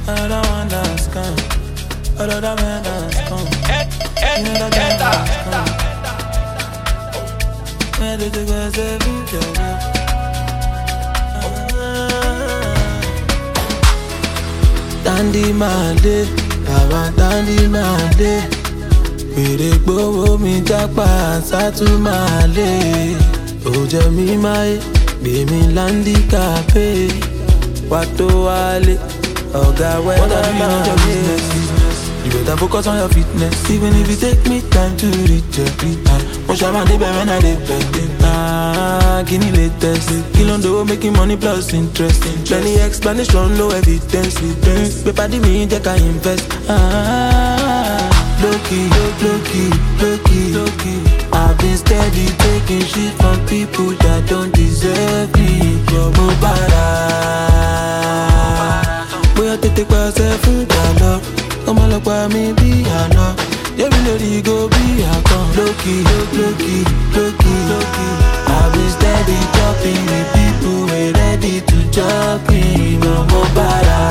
Another one that's come. Another man that's come. Another guy that's come. Where did you go, say, Dandy Mande, Baba Dandy Mande. Wèrè gbówó mi jápa sátúmàlè. Ó jẹ́ mi máyé, gbé mi láńdí kàfé. Wá tó wálé, ọ̀gá wẹ́dà máa lé. You better focus on your fitness, even if it take me time to reach it. Mo ṣàmà débẹ̀ when I dey beg. Kí ni latest? Kí ló ń dowó making money plus interest? Plenty explanation, no evidence. Pépà dí mi jẹ́ ká invest. Low-key, low-key. I've been steady taking shit from people that don't deserve me. Mo bára. Bóyá tètè pàṣẹ fún ìjàlọ. Ọmọ ọlọ́pàá mi bí àná. Yẹ́mi lórí go bí àkàn. Low-key. I've been steady talking with people who ain't ready to chop me. Mo bára.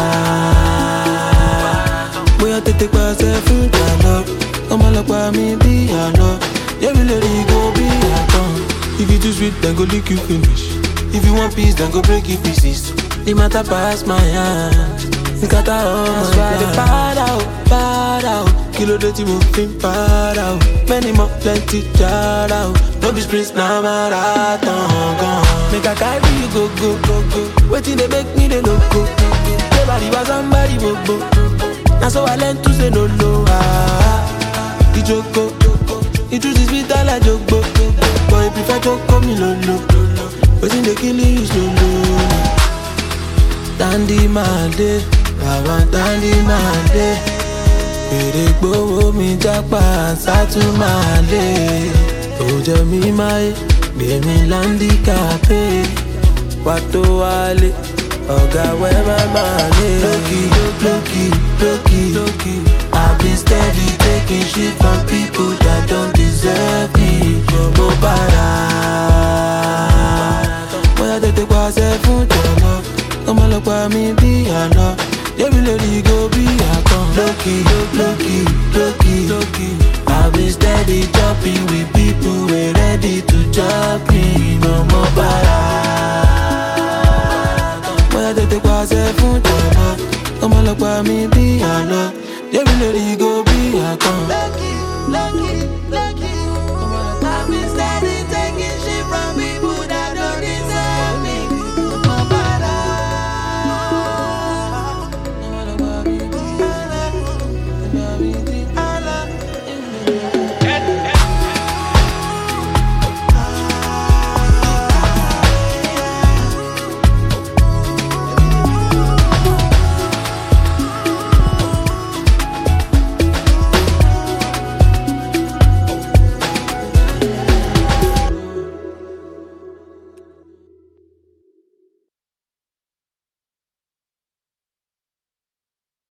Bóyá tètè pàṣẹ fún ìjàlọ. Ọmọ ọlọ́pàá mi bí àná. Yẹ́mi lórí go bí àkàn. If you too sweet, then go lick you finish. If you want peace, then go break it pieces. The matter pass my hand. Nkata all my life. Bad out. Kilo de ti mo fin para out. Many more plenty jar out. No be sprints na marathon gone. Make I carry you go. Waiting they make me the loco. Everybody was somebody bobo. Now so I learn to say no. The joko. The truth is bitter like jogbo. But if prefer joko me lolo. Waiting they kill you slow. Dandy Mande, Baba Dandy Mande. Wèrè gbówó mi jápa sátúmàlè. Ó jẹ́ mi máyé, gbé mi láńdí kàfé. Wá tó wálé, ọ̀gá wẹ́bà máa lé. Low-key. I've been steady taking shit from people that don't deserve me. Mo bára. Bóyá tètè pàṣẹ fún jọ̀lọ́. Ọmọ ọlọ́pàá mi bí àná. Yẹ́mi lórí go bí àkàn. Low-key. I've been steady jumping with people who ain't ready to chop me. Mo bára. Bóyá tètè pàṣẹ fún jọ̀lọ́. Ọmọ ọlọ́pàá mi bí àná. Yẹ́mi lórí go bí àkàn.